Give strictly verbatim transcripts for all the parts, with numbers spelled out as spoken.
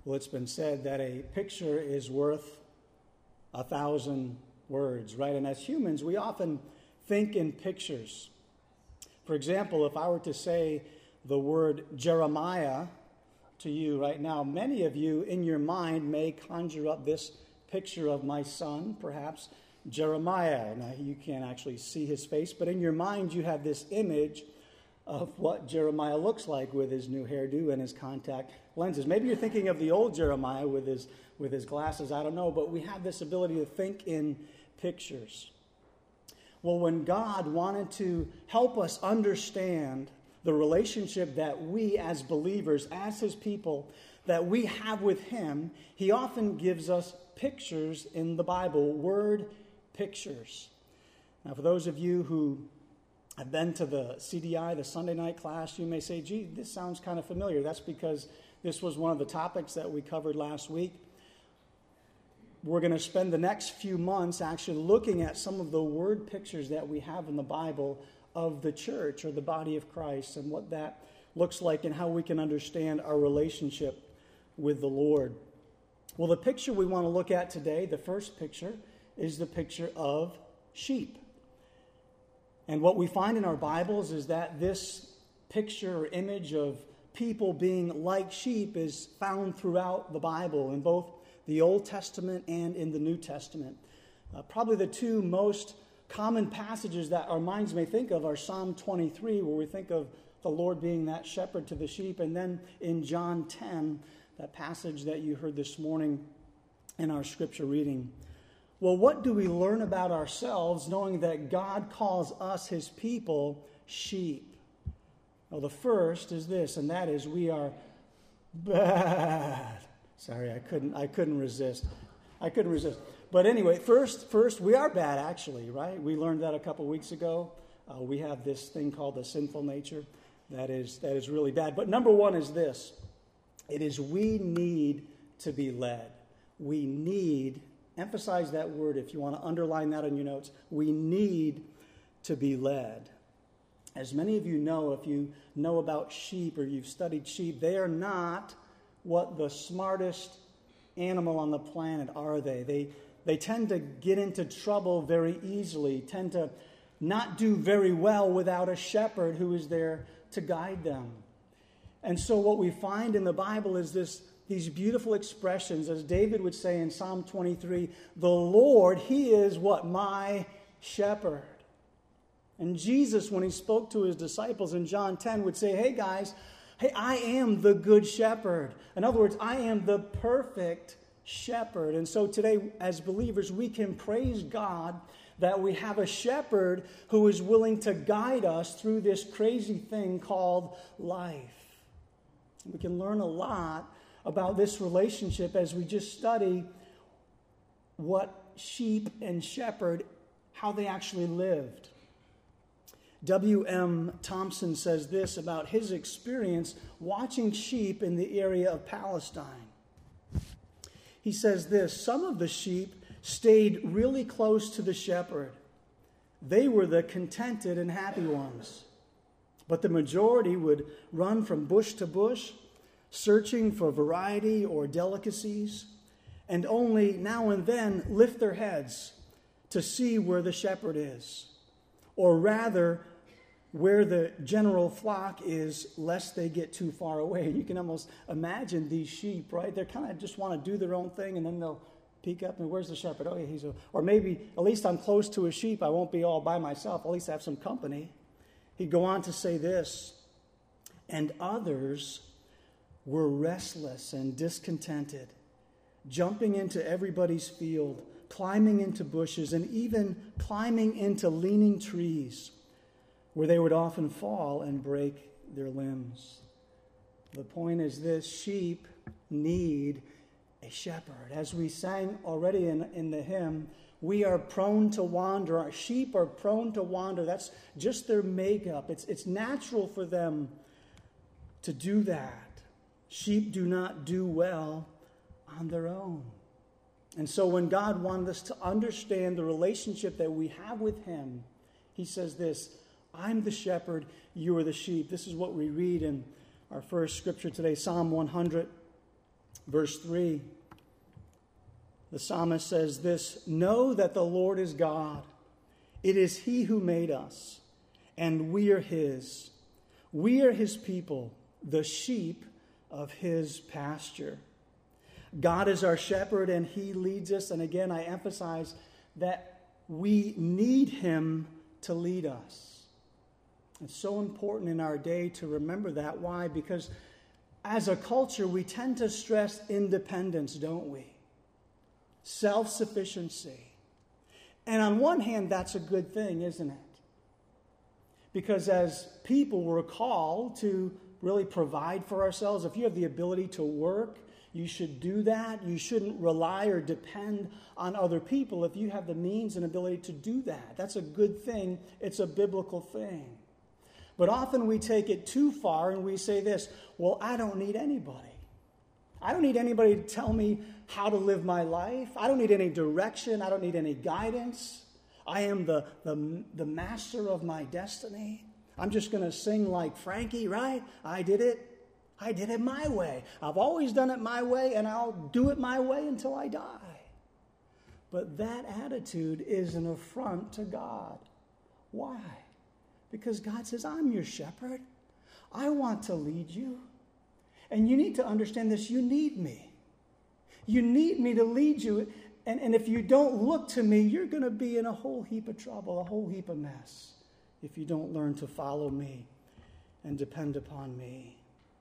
Well, it's been said that a picture is worth a thousand words, right? And as humans, we often think in pictures. For example, if I were to say the word Jeremiah to you right now, many of you in your mind may conjure up this picture of my son, perhaps Jeremiah. Now, you can't actually see his face, but in your mind you have this image of what Jeremiah looks like with his new hairdo and his contact lenses. Maybe you're thinking of the old Jeremiah with his with his glasses, I don't know, but we have this ability to think in pictures. Well, when God wanted to help us understand the relationship that we as believers, as his people, that we have with him, he often gives us pictures in the Bible, word pictures. Now, for those of you who have been to the C D I, the Sunday night class, you may say, gee, this sounds kind of familiar. That's because this was one of the topics that we covered last week. We're going to spend the next few months actually looking at some of the word pictures that we have in the Bible of the church or the body of Christ and what that looks like and how we can understand our relationship with the Lord. Well, the picture we want to look at today, the first picture, is the picture of sheep. And what we find in our Bibles is that this picture or image of people being like sheep is found throughout the Bible in both the Old Testament and in the New Testament. Uh, probably the two most common passages that our minds may think of are Psalm twenty-three, where we think of the Lord being that shepherd to the sheep, and then in John ten, that passage that you heard this morning in our scripture reading. Well, what do we learn about ourselves knowing that God calls us, his people, sheep? Well, the first is this, and that is we are bad. Sorry, I couldn't I couldn't resist. I couldn't resist. But anyway, first, first we are bad, actually, right? We learned that a couple weeks ago. Uh, we have this thing called the sinful nature that is that is really bad. But number one is this. It is we need to be led. We need, emphasize that word if you want to underline that in your notes. We need to be led. As many of you know, if you know about sheep or you've studied sheep, they are not what the smartest animal on the planet are they. They they tend to get into trouble very easily, tend to not do very well without a shepherd who is there to guide them. And so what we find in the Bible is this these beautiful expressions, as David would say in Psalm twenty-three, the Lord, he is what? My shepherd. And Jesus, when he spoke to his disciples in John ten, would say, hey guys, hey, I am the good shepherd. In other words, I am the perfect shepherd. And so today, as believers, we can praise God that we have a shepherd who is willing to guide us through this crazy thing called life. We can learn a lot about this relationship as we just study what sheep and shepherd, how they actually lived. W M Thompson says this about his experience watching sheep in the area of Palestine. He says this, some of the sheep stayed really close to the shepherd. They were the contented and happy ones. But the majority would run from bush to bush, searching for variety or delicacies, and only now and then lift their heads to see where the shepherd is, or rather where the general flock is, lest they get too far away. You can almost imagine these sheep, right? They kind of just want to do their own thing, and then they'll peek up and, where's the shepherd? Oh, yeah, he's a... Or maybe, at least I'm close to a sheep. I won't be all by myself. At least I have some company. He'd go on to say this, and others were restless and discontented, jumping into everybody's field, climbing into bushes, and even climbing into leaning trees, where they would often fall and break their limbs. The point is this, sheep need a shepherd. As we sang already in, in the hymn, we are prone to wander. Our sheep are prone to wander. That's just their makeup. It's, it's natural for them to do that. Sheep do not do well on their own. And so when God wanted us to understand the relationship that we have with him, he says this, I'm the shepherd, you are the sheep. This is what we read in our first scripture today, Psalm one hundred. Verse three, the psalmist says this, "Know that the Lord is God. It is he who made us, and we are his. We are his people, the sheep of his pasture." God is our shepherd, and he leads us. And again, I emphasize that we need him to lead us. It's so important in our day to remember that. Why? Because as a culture, we tend to stress independence, don't we? Self-sufficiency. And on one hand, that's a good thing, isn't it? Because as people, we're called to really provide for ourselves. If you have the ability to work, you should do that. You shouldn't rely or depend on other people if you have the means and ability to do that. That's a good thing. It's a biblical thing. But often we take it too far and we say this, well, I don't need anybody. I don't need anybody to tell me how to live my life. I don't need any direction. I don't need any guidance. I am the, the, the master of my destiny. I'm just going to sing like Frankie, right? I did it. I did it my way. I've always done it my way, and I'll do it my way until I die. But that attitude is an affront to God. Why? Because God says, I'm your shepherd. I want to lead you. And you need to understand this. You need me. You need me to lead you. And, and if you don't look to me, you're going to be in a whole heap of trouble, a whole heap of mess, if you don't learn to follow me and depend upon me.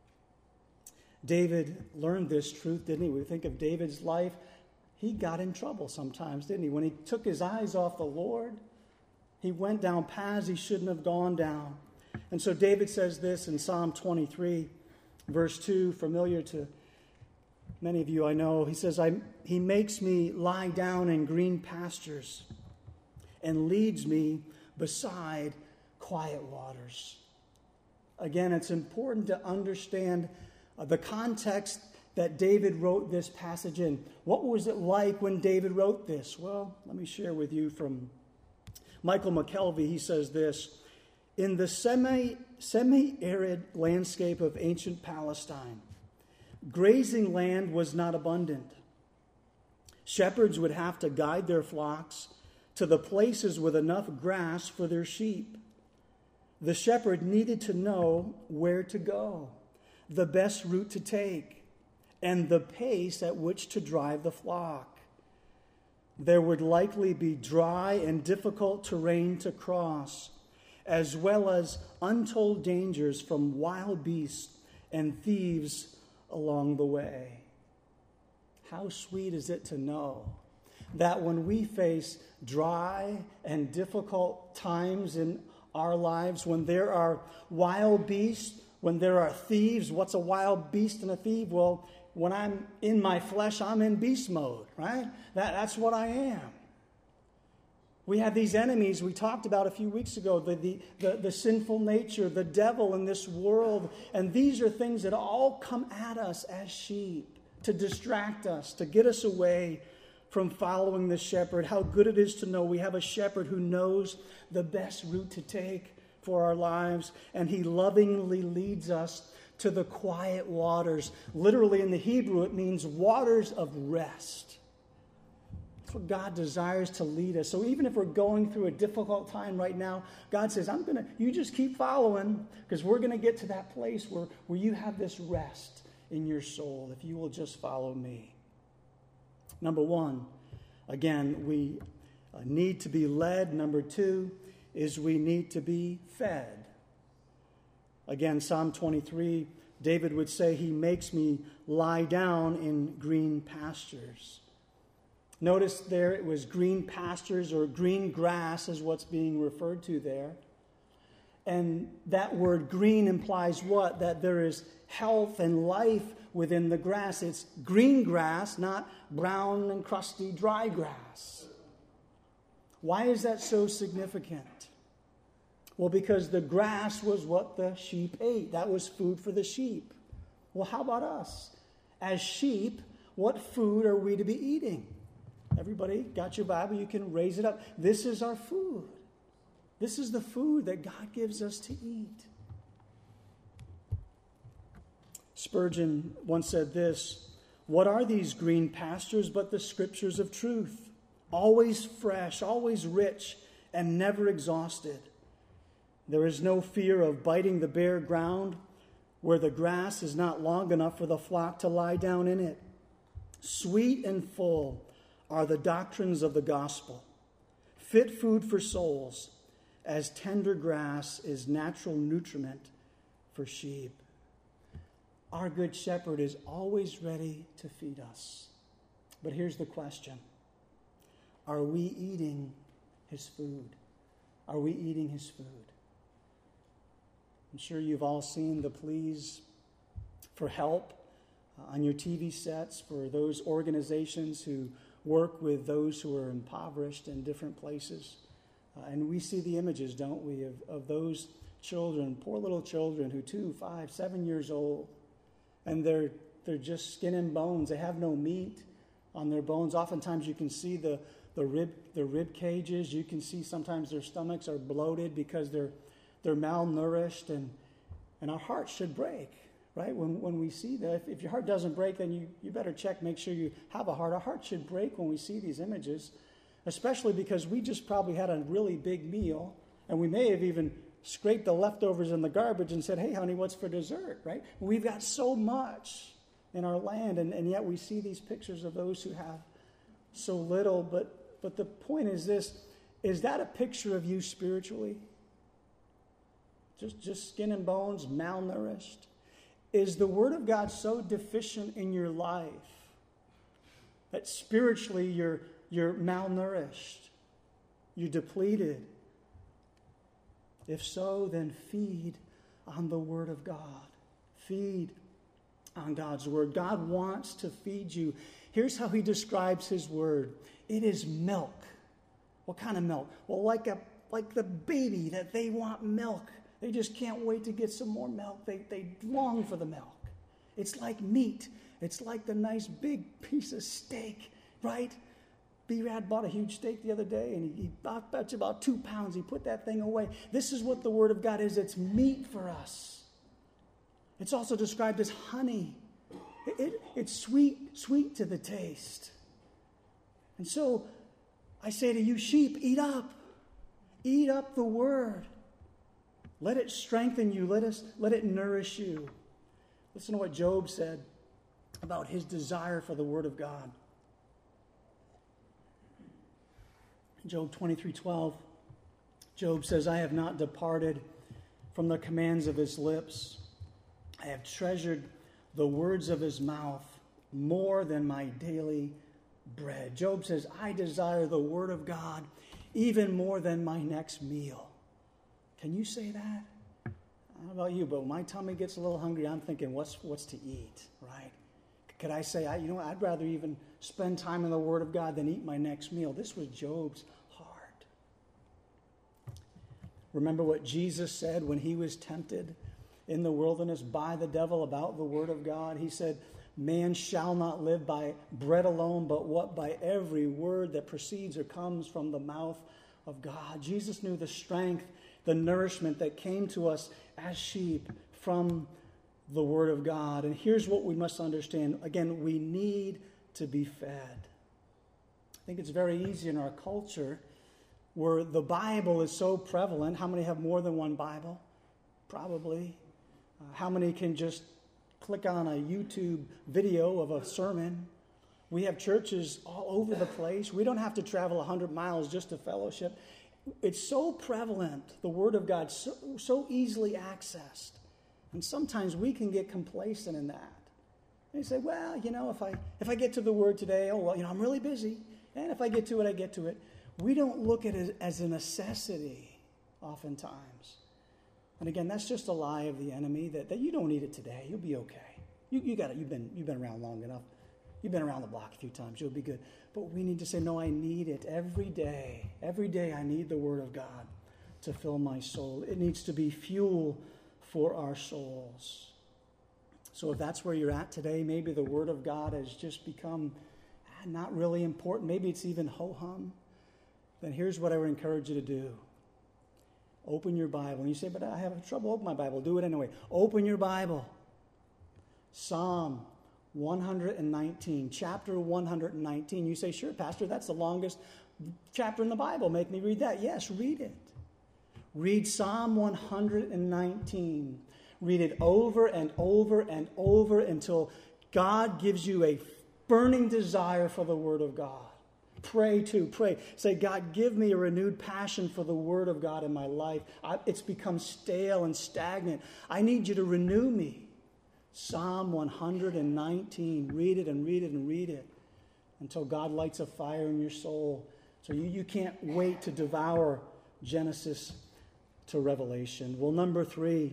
David learned this truth, didn't he? We think of David's life. He got in trouble sometimes, didn't he? When he took his eyes off the Lord, he went down paths he shouldn't have gone down. And so David says this in Psalm twenty-three, verse two, familiar to many of you, I know. He says, I, he makes me lie down in green pastures and leads me beside quiet waters. Again, it's important to understand uh, the context that David wrote this passage in. What was it like when David wrote this? Well, let me share with you from Michael McKelvey. He says this, in the semi, semi-arid landscape of ancient Palestine, grazing land was not abundant. Shepherds would have to guide their flocks to the places with enough grass for their sheep. The shepherd needed to know where to go, the best route to take, and the pace at which to drive the flock. There would likely be dry and difficult terrain to cross, as well as untold dangers from wild beasts and thieves along the way. How sweet is it to know that when we face dry and difficult times in our lives, when there are wild beasts, when there are thieves, what's a wild beast and a thief? Well, when I'm in my flesh, I'm in beast mode, right? That, that's what I am. We have these enemies we talked about a few weeks ago, the, the, the, the sinful nature, the devil in this world. And these are things that all come at us as sheep to distract us, to get us away from following the shepherd. How good it is to know we have a shepherd who knows the best route to take for our lives. And he lovingly leads us to the quiet waters. Literally in the Hebrew, it means waters of rest. That's what God desires to lead us. So even if we're going through a difficult time right now, God says, I'm going to, you just keep following, because we're going to get to that place where, where you have this rest in your soul, if you will just follow me. Number one, again, we need to be led. Number two is we need to be fed. Again, Psalm twenty-three, David would say, he makes me lie down in green pastures. Notice there it was green pastures, or green grass is what's being referred to there. And that word green implies what? That there is health and life within the grass. It's green grass, not brown and crusty dry grass. Why is that so significant? Well, because the grass was what the sheep ate. That was food for the sheep. Well, how about us? As sheep, what food are we to be eating? Everybody got your Bible? You can raise it up. This is our food. This is the food that God gives us to eat. Spurgeon once said this, What are these green pastures but the scriptures of truth? Always fresh, always rich, and never exhausted. There is no fear of biting the bare ground where the grass is not long enough for the flock to lie down in it. Sweet and full are the doctrines of the gospel, fit food for souls, as tender grass is natural nutriment for sheep. Our good shepherd is always ready to feed us. But here's the question. Are we eating his food? Are we eating his food? I'm sure you've all seen the pleas for help uh, on your T V sets for those organizations who work with those who are impoverished in different places. Uh, and we see the images, don't we, of, of those children, poor little children who two, five, seven years old, and they're they're just skin and bones. They have no meat on their bones. Oftentimes you can see the, the rib the rib cages. You can see sometimes their stomachs are bloated because they're they're malnourished, and and our hearts should break, right? When when we see that. If, if your heart doesn't break, then you, you better check, make sure you have a heart. Our heart should break when we see these images, especially because we just probably had a really big meal, and we may have even scraped the leftovers in the garbage and said, hey, honey, what's for dessert, right? We've got so much in our land, and, and yet we see these pictures of those who have so little. But, but the point is this, is that a picture of you spiritually? Just, just skin and bones, malnourished? Is the Word of God so deficient in your life that spiritually you're, you're malnourished, you're depleted? If so, then feed on the Word of God. Feed on God's Word. God wants to feed you. Here's how he describes his Word. It is milk. What kind of milk? Well, like a like the baby that they want milk. They just can't wait to get some more milk. They, they long for the milk. It's like meat. It's like the nice big piece of steak, right? B-Rad bought a huge steak the other day, and he, he bought that's about two pounds. He put that thing away. This is what the Word of God is. It's meat for us. It's also described as honey. It, it, it's sweet, sweet to the taste. And so I say to you, sheep, eat up. Eat up the Word. Let it strengthen you. Let us let it nourish you. Listen to what Job said about his desire for the Word of God. Job twenty-three twelve, Job says, I have not departed from the commands of his lips. I have treasured the words of his mouth more than my daily bread. Job says, I desire the Word of God even more than my next meal. Can you say that? I don't know about you, but when my tummy gets a little hungry, I'm thinking, what's what's to eat, right? Could I say, I, you know what, I'd rather even spend time in the Word of God than eat my next meal. This was Job's heart. Remember what Jesus said when he was tempted in the wilderness by the devil about the Word of God? He said, man shall not live by bread alone, but what by every word that proceeds or comes from the mouth of God. Jesus knew the strength, the nourishment that came to us as sheep from the Word of God. And here's what we must understand. Again, we need to be fed. I think it's very easy in our culture where the Bible is so prevalent. How many have more than one Bible? Probably. Uh, how many can just click on a YouTube video of a sermon? We have churches all over the place. We don't have to travel one hundred miles just to fellowship. It's so prevalent, the Word of God, so, so easily accessed. And sometimes we can get complacent in that. And you say, well, you know, if I if I get to the Word today, oh, well, you know, I'm really busy. And if I get to it, I get to it. We don't look at it as a necessity oftentimes. And again, that's just a lie of the enemy that, that you don't need it today. You'll be okay. You, you got it. You've been, you've been around long enough. You've been around the block a few times. You'll be good. But we need to say, no, I need it every day. Every day I need the Word of God to fill my soul. It needs to be fuel for our souls. So if that's where you're at today, maybe the Word of God has just become not really important. Maybe it's even ho-hum. Then here's what I would encourage you to do. Open your Bible. And you say, but I have trouble opening my Bible. Do it anyway. Open your Bible. Psalm one hundred nineteen, chapter one hundred nineteen. You say, sure, Pastor, that's the longest chapter in the Bible. Make me read that. Yes, read it. Read Psalm one hundred nineteen. Read it over and over and over until God gives you a burning desire for the Word of God. Pray too, pray. Say, God, give me a renewed passion for the Word of God in my life. I, it's become stale and stagnant. I need you to renew me. Psalm one hundred nineteen. Read it and read it and read it until God lights a fire in your soul. So you, you can't wait to devour Genesis to Revelation. Well, number three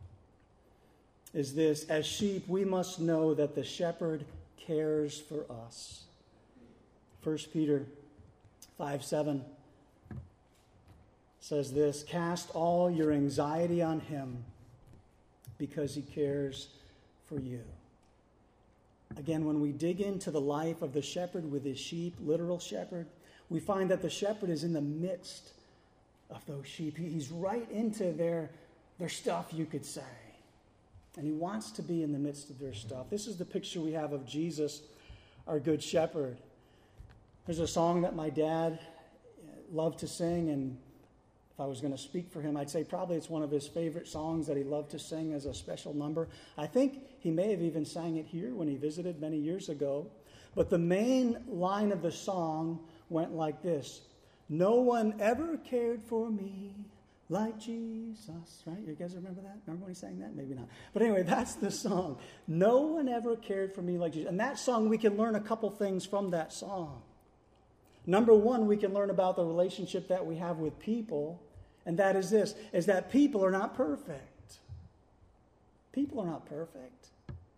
is this. As sheep, we must know that the shepherd cares for us. First Peter five seven says this, cast all your anxiety on him because he cares for you. Again, when we dig into the life of the shepherd with his sheep, literal shepherd, we find that the shepherd is in the midst of those sheep. He's right into their, their stuff, you could say. And he wants to be in the midst of their stuff. This is the picture we have of Jesus, our good shepherd. There's a song that my dad loved to sing, and if I was going to speak for him, I'd say probably it's one of his favorite songs that he loved to sing as a special number. I think he may have even sang it here when he visited many years ago. But the main line of the song went like this. No one ever cared for me like Jesus, right? You guys remember that? Remember when he sang that? Maybe not. But anyway, that's the song. No one ever cared for me like Jesus. And that song, we can learn a couple things from that song. Number one, we can learn about the relationship that we have with people, and that is this, is that people are not perfect. People are not perfect.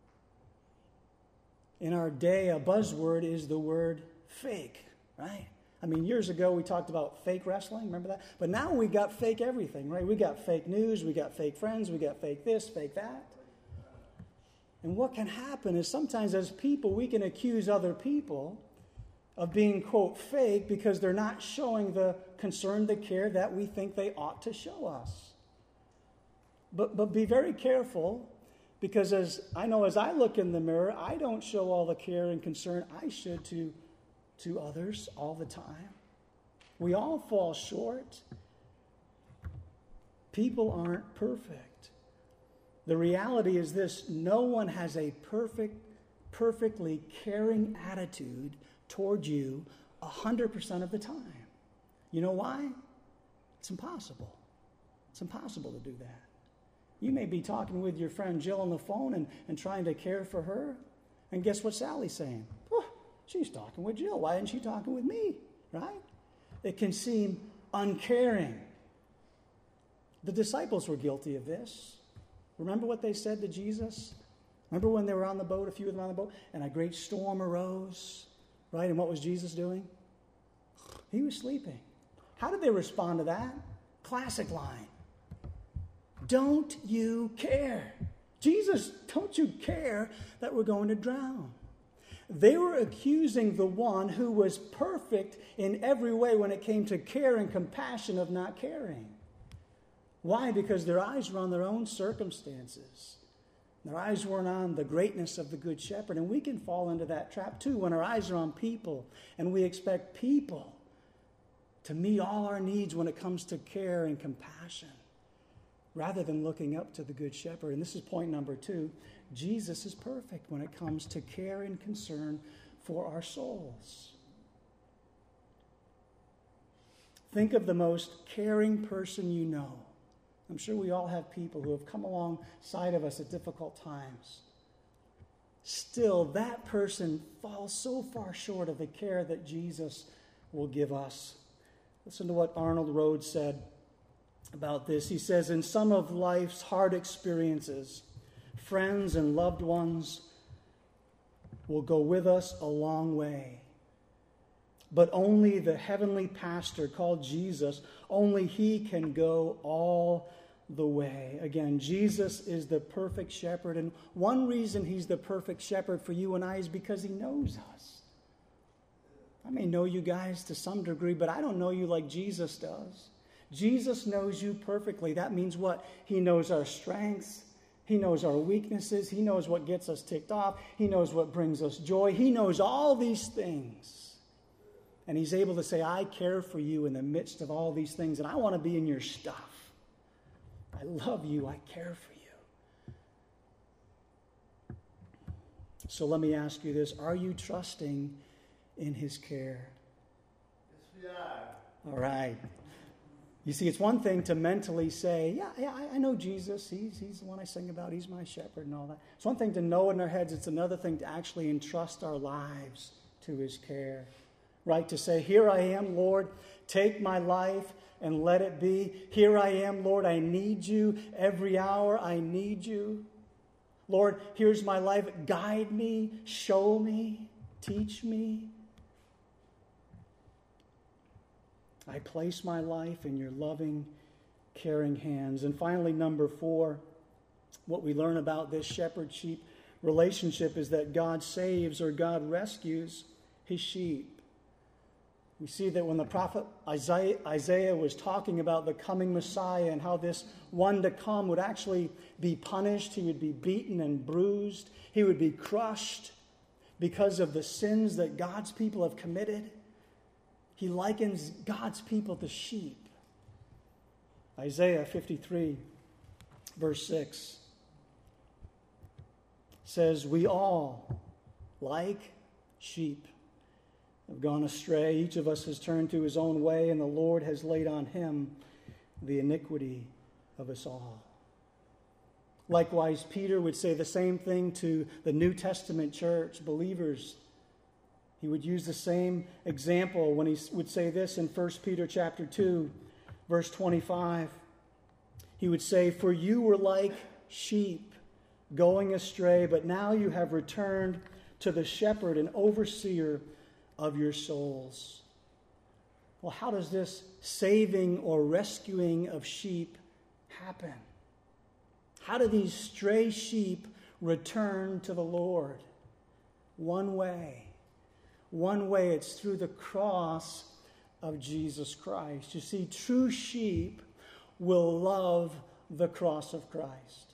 In our day, a buzzword is the word fake, right? I mean, years ago we talked about fake wrestling, remember that? But now we got fake everything, right? We got fake news, we got fake friends, we got fake this, fake that. And what can happen is sometimes as people, we can accuse other people of being, quote, fake because they're not showing the concern, the care that we think they ought to show us. But but be very careful, because as I know as I look in the mirror, I don't show all the care and concern I should to, to others all the time. We all fall short. People aren't perfect. The reality is this, no one has a perfect, perfectly caring attitude toward you one hundred percent of the time. You know why? It's impossible. It's impossible to do that. You may be talking with your friend Jill on the phone and, and trying to care for her, and guess what Sally's saying? Oh, she's talking with Jill. Why isn't she talking with me? Right? It can seem uncaring. The disciples were guilty of this. Remember what they said to Jesus? Remember when they were on the boat, a few of them on the boat, and a great storm arose? Right? And what was Jesus doing? He was sleeping. How did they respond to that? Classic line. Don't you care? Jesus, don't you care that we're going to drown? They were accusing the one who was perfect in every way when it came to care and compassion of not caring. Why? Because their eyes were on their own circumstances. Their eyes weren't on the greatness of the Good Shepherd. And we can fall into that trap too when our eyes are on people and we expect people to meet all our needs when it comes to care and compassion, rather than looking up to the Good Shepherd. And this is point number two. Jesus is perfect when it comes to care and concern for our souls. Think of the most caring person you know. I'm sure we all have people who have come alongside of us at difficult times. Still, that person falls so far short of the care that Jesus will give us. Listen to what Arnold Rhodes said about this. He says, in some of life's hard experiences, friends and loved ones will go with us a long way. But only the heavenly pastor called Jesus, only he can go all the way. Again, Jesus is the perfect shepherd. And one reason he's the perfect shepherd for you and I is because he knows us. I may know you guys to some degree, but I don't know you like Jesus does. Jesus knows you perfectly. That means what? He knows our strengths. He knows our weaknesses. He knows what gets us ticked off. He knows what brings us joy. He knows all these things. And he's able to say, I care for you in the midst of all these things, and I want to be in your stuff. I love you. I care for you. So let me ask you this. Are you trusting in his care? Yes, we are. All right. You see, it's one thing to mentally say, yeah, yeah, I know Jesus. He's, he's the one I sing about. He's my shepherd and all that. It's one thing to know in our heads. It's another thing to actually entrust our lives to his care. Right? To say, here I am, Lord. Take my life and let it be. Here I am, Lord. I need you. Every hour I need you. Lord, here's my life. Guide me. Show me. Teach me. I place my life in your loving, caring hands. And finally, number four, what we learn about this shepherd-sheep relationship is that God saves or God rescues his sheep. We see that when the prophet Isaiah, Isaiah was talking about the coming Messiah and how this one to come would actually be punished, he would be beaten and bruised, he would be crushed because of the sins that God's people have committed. He likens God's people to sheep. Isaiah fifty-three, verse six says, we all, like sheep, have gone astray. Each of us has turned to his own way, and the Lord has laid on him the iniquity of us all. Likewise, Peter would say the same thing to the New Testament church, believers. He would use the same example when he would say this in First Peter chapter two, verse twenty-five. He would say, for you were like sheep going astray, but now you have returned to the shepherd and overseer of your souls. Well, how does this saving or rescuing of sheep happen? How do these stray sheep return to the Lord? One way. One way, it's through the cross of Jesus Christ. You see, true sheep will love the cross of Christ.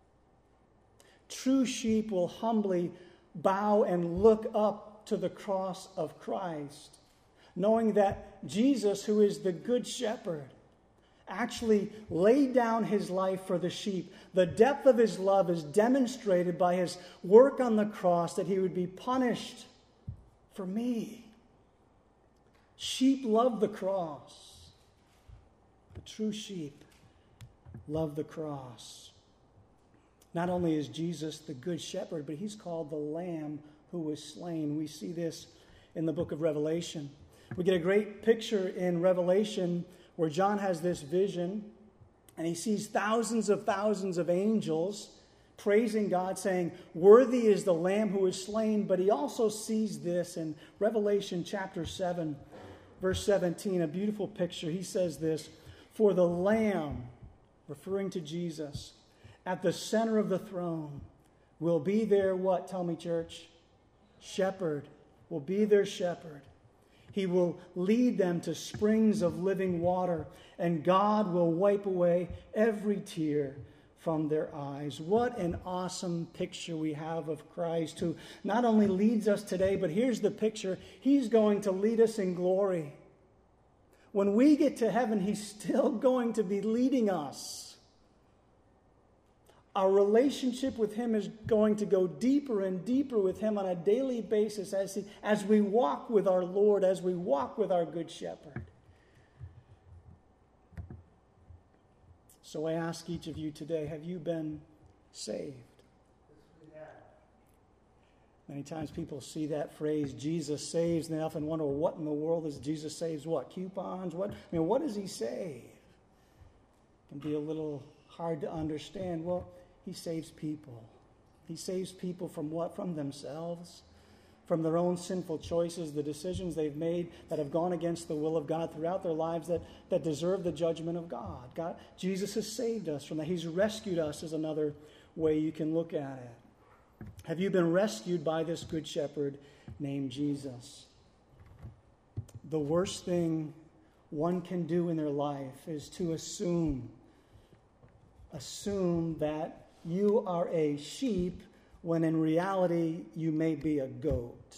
True sheep will humbly bow and look up to the cross of Christ, knowing that Jesus, who is the good shepherd, actually laid down his life for the sheep. The depth of his love is demonstrated by his work on the cross, that he would be punished for me. Sheep love the cross. The true sheep love the cross. Not only is Jesus the good shepherd, but he's called the Lamb who was slain. We see this in the book of Revelation. We get a great picture in Revelation where John has this vision, and he sees thousands of thousands of angels praising God, saying, worthy is the Lamb who is slain. But he also sees this in Revelation chapter seven, verse seventeen, a beautiful picture. He says this, for the Lamb, referring to Jesus, at the center of the throne will be their what? Tell me, church. Shepherd. Will be their shepherd. He will lead them to springs of living water, and God will wipe away every tear from their eyes. What an awesome picture we have of Christ, who not only leads us today, but here's the picture. He's going to lead us in glory. When we get to heaven, he's still going to be leading us. Our relationship with him is going to go deeper and deeper with him on a daily basis as, he, as we walk with our Lord, as we walk with our good shepherd. So I ask each of you today, have you been saved? Many times people see that phrase, Jesus saves, and they often wonder, well, what in the world is Jesus saves? What, coupons? What? I mean, what does he save? It can be a little hard to understand. Well, he saves people. He saves people from what? From themselves, from their own sinful choices, the decisions they've made that have gone against the will of God throughout their lives that, that deserve the judgment of God. God. Jesus has saved us from that. He's rescued us is another way you can look at it. Have you been rescued by this good shepherd named Jesus? The worst thing one can do in their life is to assume, assume that you are a sheep when in reality you may be a goat.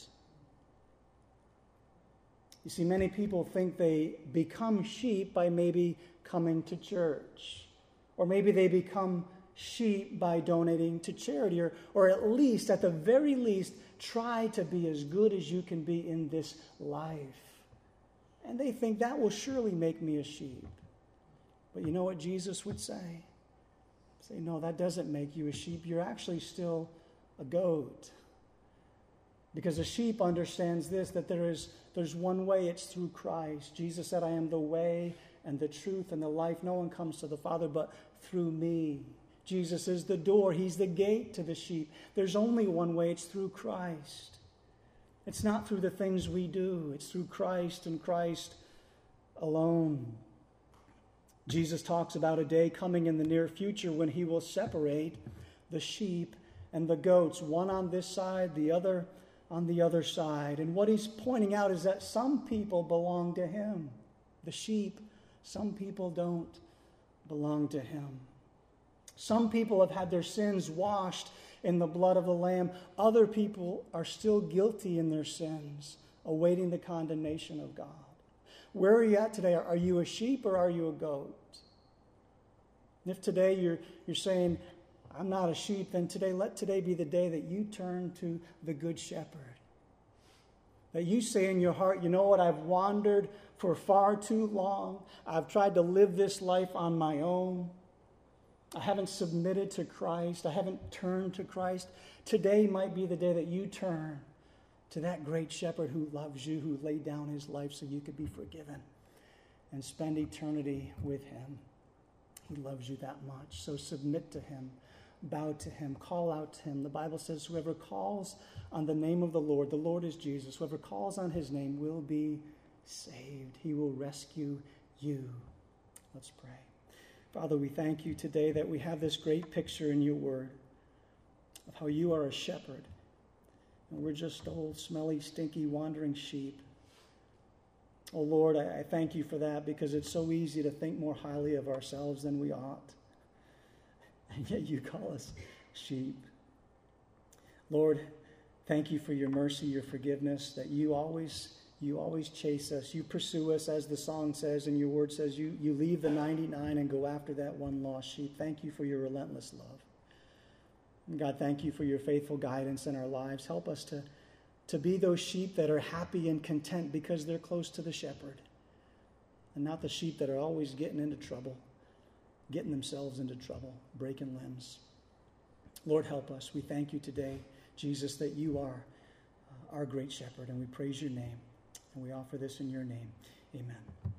You see, many people think they become sheep by maybe coming to church, or maybe they become sheep by donating to charity, or, or at least, at the very least, try to be as good as you can be in this life. And they think that will surely make me a sheep. But you know what Jesus would say? Say, no, that doesn't make you a sheep. You're actually still a goat. Because a sheep understands this, that there is there's one way, it's through Christ. Jesus said, I am the way and the truth and the life. No one comes to the Father but through me. Jesus is the door. He's the gate to the sheep. There's only one way. It's through Christ. It's not through the things we do. It's through Christ and Christ alone. Jesus talks about a day coming in the near future when he will separate the sheep and the goats, one on this side, the other on the other side. And what he's pointing out is that some people belong to him, the sheep. Some people don't belong to him. Some people have had their sins washed in the blood of the Lamb. Other people are still guilty in their sins, awaiting the condemnation of God. Where are you at today? Are you a sheep or are you a goat? And if today you're, you're saying, I'm not a sheep, then today, let today be the day that you turn to the Good Shepherd. That you say in your heart, you know what, I've wandered for far too long. I've tried to live this life on my own. I haven't submitted to Christ. I haven't turned to Christ. Today might be the day that you turn to that great shepherd who loves you, who laid down his life so you could be forgiven and spend eternity with him. He loves you that much. So submit to him. Bow to him. Call out to him. The Bible says whoever calls on the name of the Lord, the Lord is Jesus, whoever calls on his name will be saved. He will rescue you. Let's pray. Father, we thank you today that we have this great picture in your word of how you are a shepherd. And we're just old, smelly, stinky, wandering sheep. Oh, Lord, I, I thank you for that because it's so easy to think more highly of ourselves than we ought. And yet you call us sheep. Lord, thank you for your mercy, your forgiveness, that you always you always chase us. You pursue us, as the song says, and your word says you, you leave the ninety-nine and go after that one lost sheep. Thank you for your relentless love. And God, thank you for your faithful guidance in our lives. Help us to, to be those sheep that are happy and content because they're close to the shepherd, and not the sheep that are always getting into trouble, getting themselves into trouble, breaking limbs. Lord, help us. We thank you today, Jesus, that you are our great shepherd, and we praise your name, and we offer this in your name. Amen.